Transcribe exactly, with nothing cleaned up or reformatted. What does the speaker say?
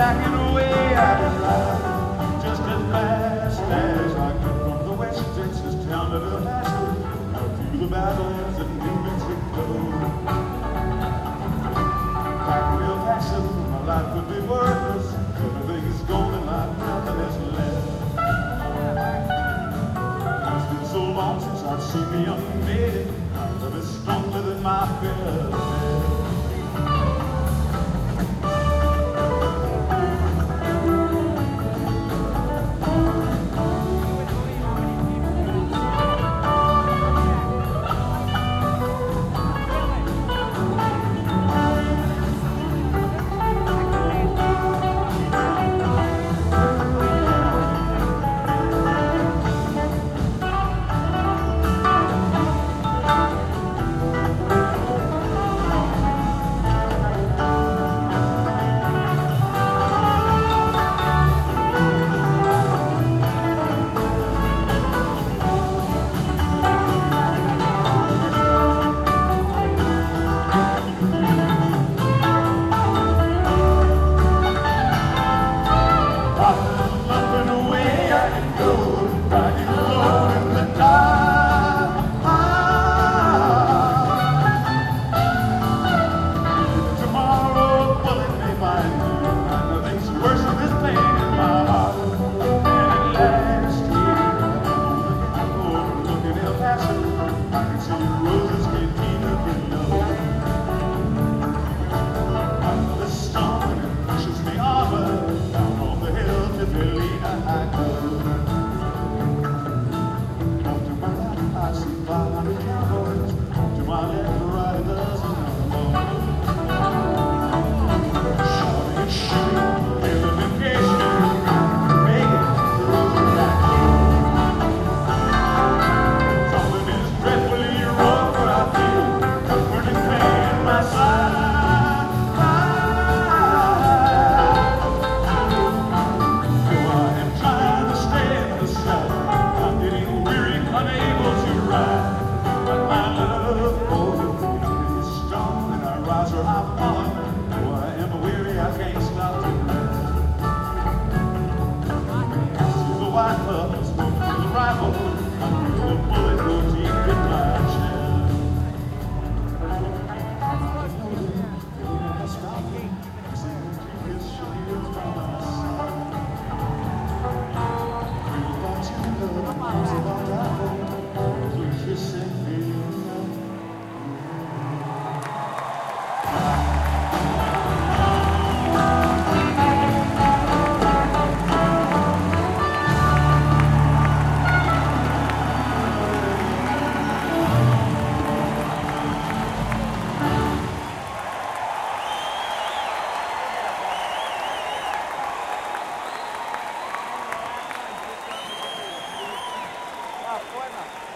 backing away I ride, just as fast as I come from the West Texas town of El Paso, through the battles of New Mexico. Back in El Paso, my life would be worthless. Everything is gone and like nothing is left. It's been so long since I've seen the young maiden, love is stronger than my fear. Bueno.